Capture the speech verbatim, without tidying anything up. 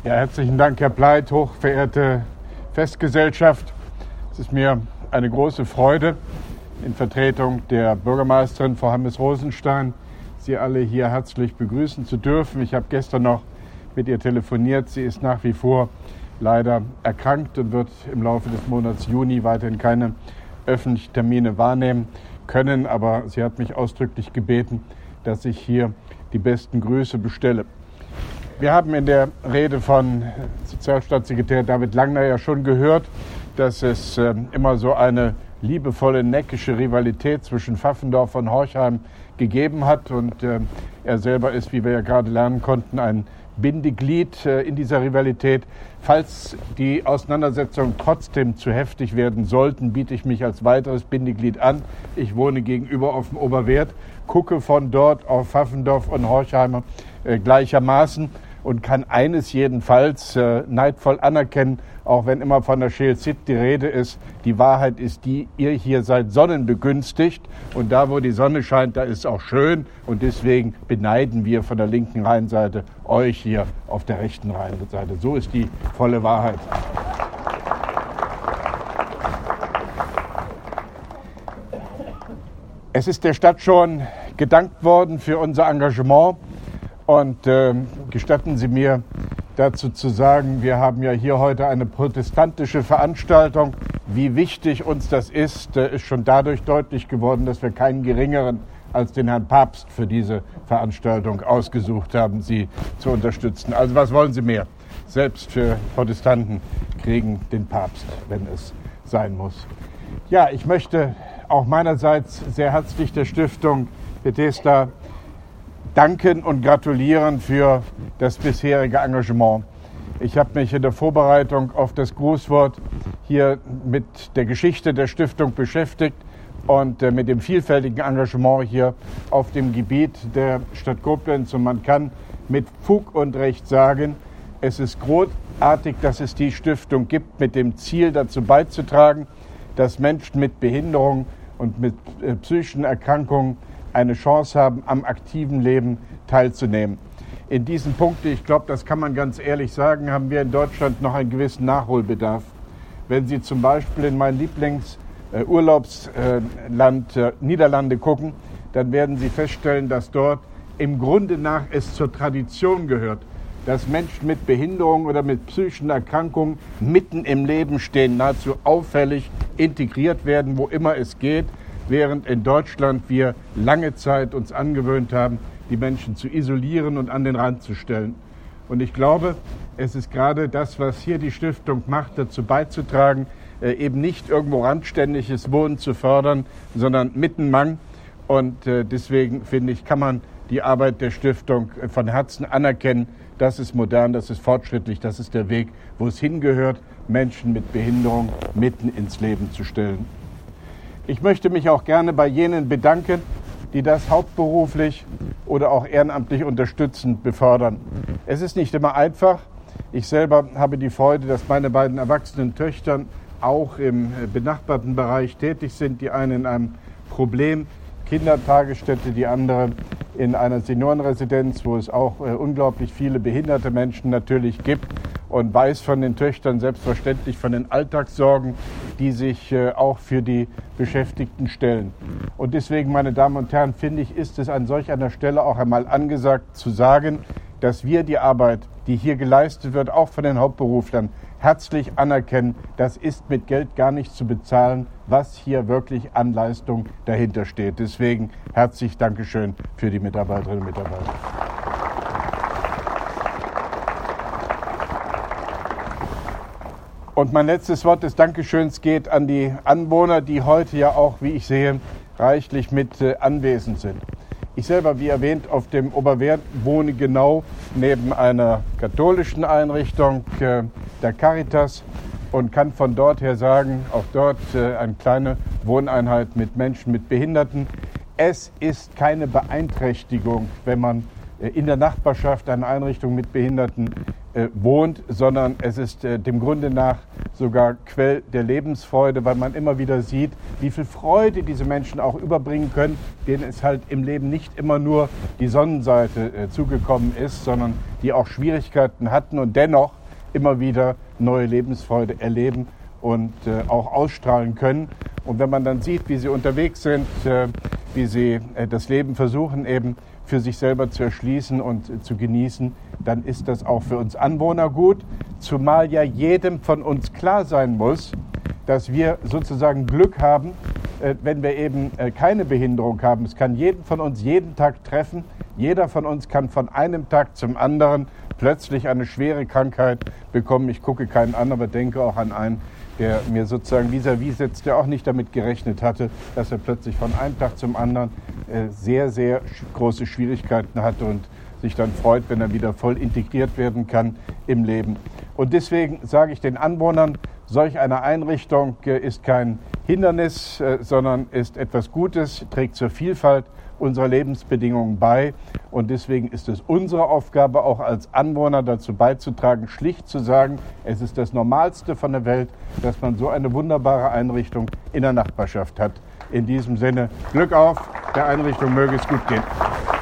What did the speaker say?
Ja, herzlichen Dank, Herr Pleit, hochverehrte Festgesellschaft. Es ist mir eine große Freude, in Vertretung der Bürgermeisterin Frau Hammes-Rosenstein, Sie alle hier herzlich begrüßen zu dürfen. Ich habe gestern noch mit ihr telefoniert. Sie ist nach wie vor leider erkrankt und wird im Laufe des Monats Juni weiterhin keine öffentlichen Termine wahrnehmen können. Aber sie hat mich ausdrücklich gebeten, dass ich hier die besten Grüße bestelle. Wir haben in der Rede von Sozialstaatssekretär David Langner ja schon gehört, dass es äh, immer so eine liebevolle, neckische Rivalität zwischen Pfaffendorf und Horchheim gegeben hat. Und äh, er selber ist, wie wir ja gerade lernen konnten, ein Bindeglied äh, in dieser Rivalität. Falls die Auseinandersetzungen trotzdem zu heftig werden sollten, biete ich mich als weiteres Bindeglied an. Ich wohne gegenüber auf dem Oberwert, gucke von dort auf Pfaffendorf und Horchheim äh, gleichermaßen und kann eines jedenfalls äh, neidvoll anerkennen, auch wenn immer von der Scheel Zit die Rede ist. Die Wahrheit ist die, ihr hier seid sonnenbegünstigt und da, wo die Sonne scheint, da ist es auch schön und deswegen beneiden wir von der linken Rheinseite euch hier auf der rechten Rheinseite. So ist die volle Wahrheit. Es ist der Stadt schon gedankt worden für unser Engagement. Und äh, gestatten Sie mir dazu zu sagen, wir haben ja hier heute eine protestantische Veranstaltung. Wie wichtig uns das ist, äh, ist schon dadurch deutlich geworden, dass wir keinen geringeren als den Herrn Papst für diese Veranstaltung ausgesucht haben, Sie zu unterstützen. Also was wollen Sie mehr? Selbst für Protestanten kriegen den Papst, wenn es sein muss. Ja, ich möchte auch meinerseits sehr herzlich der Stiftung Bethesda danken und gratulieren für das bisherige Engagement. Ich habe mich in der Vorbereitung auf das Grußwort hier mit der Geschichte der Stiftung beschäftigt und mit dem vielfältigen Engagement hier auf dem Gebiet der Stadt Koblenz. Und man kann mit Fug und Recht sagen, es ist großartig, dass es die Stiftung gibt, mit dem Ziel dazu beizutragen, dass Menschen mit Behinderung und mit äh, psychischen Erkrankungen eine Chance haben, am aktiven Leben teilzunehmen. In diesen Punkten, ich glaube, das kann man ganz ehrlich sagen, haben wir in Deutschland noch einen gewissen Nachholbedarf. Wenn Sie zum Beispiel in mein Lieblingsurlaubsland äh, äh, Niederlande gucken, dann werden Sie feststellen, dass dort im Grunde nach es zur Tradition gehört, dass Menschen mit Behinderung oder mit psychischen Erkrankungen mitten im Leben stehen, nahezu auffällig integriert werden, wo immer es geht. Während in Deutschland wir lange Zeit uns angewöhnt haben, die Menschen zu isolieren und an den Rand zu stellen. Und ich glaube, es ist gerade das, was hier die Stiftung macht, dazu beizutragen, eben nicht irgendwo randständiges Wohnen zu fördern, sondern mittenmang. Und deswegen, finde ich, kann man die Arbeit der Stiftung von Herzen anerkennen. Das ist modern, das ist fortschrittlich, das ist der Weg, wo es hingehört, Menschen mit Behinderung mitten ins Leben zu stellen. Ich möchte mich auch gerne bei jenen bedanken, die das hauptberuflich oder auch ehrenamtlich unterstützend befördern. Es ist nicht immer einfach. Ich selber habe die Freude, dass meine beiden erwachsenen Töchter auch im benachbarten Bereich tätig sind. Die eine in einem Problem-Kindertagesstätte, die andere in einer Seniorenresidenz, wo es auch äh, unglaublich viele behinderte Menschen natürlich gibt, und weiß von den Töchtern selbstverständlich von den Alltagssorgen, die sich äh, auch für die Beschäftigten stellen. Und deswegen, meine Damen und Herren, finde ich, ist es an solch einer Stelle auch einmal angesagt zu sagen, dass wir die Arbeit, die hier geleistet wird, auch von den Hauptberuflern, herzlich anerkennen. Das ist mit Geld gar nicht zu bezahlen, was hier wirklich an Leistung dahinter steht. Deswegen herzlich Dankeschön für die Mitarbeiterinnen und Mitarbeiter. Und mein letztes Wort des Dankeschöns geht an die Anwohner, die heute ja auch, wie ich sehe, reichlich mit äh, anwesend sind. Ich selber, wie erwähnt, auf dem Oberwert wohne genau neben einer katholischen Einrichtung, äh, der Caritas, und kann von dort her sagen, auch dort äh, eine kleine Wohneinheit mit Menschen mit Behinderten. Es ist keine Beeinträchtigung, wenn man äh, in der Nachbarschaft eine Einrichtung mit Behinderten äh, wohnt, sondern es ist äh, dem Grunde nach sogar Quell der Lebensfreude, weil man immer wieder sieht, wie viel Freude diese Menschen auch überbringen können, denen es halt im Leben nicht immer nur die Sonnenseite äh, zugekommen ist, sondern die auch Schwierigkeiten hatten und dennoch immer wieder neue Lebensfreude erleben und äh, auch ausstrahlen können. Und wenn man dann sieht, wie sie unterwegs sind, äh, wie sie äh, das Leben versuchen eben für sich selber zu erschließen und äh, zu genießen, dann ist das auch für uns Anwohner gut, zumal ja jedem von uns klar sein muss, dass wir sozusagen Glück haben, äh, wenn wir eben äh, keine Behinderung haben. Es kann jeden von uns jeden Tag treffen. Jeder von uns kann von einem Tag zum anderen plötzlich eine schwere Krankheit bekommen. Ich gucke keinen an, aber denke auch an einen, der mir sozusagen vis-à-vis sitzt, der auch nicht damit gerechnet hatte, dass er plötzlich von einem Tag zum anderen äh, sehr, sehr große Schwierigkeiten hatte und sich dann freut, wenn er wieder voll integriert werden kann im Leben. Und deswegen sage ich den Anwohnern, solch eine Einrichtung äh, ist kein Hindernis, äh, sondern ist etwas Gutes, trägt zur Vielfalt unserer Lebensbedingungen bei. Und deswegen ist es unsere Aufgabe, auch als Anwohner dazu beizutragen, schlicht zu sagen, es ist das Normalste von der Welt, dass man so eine wunderbare Einrichtung in der Nachbarschaft hat. In diesem Sinne, Glück auf, der Einrichtung möge es gut gehen.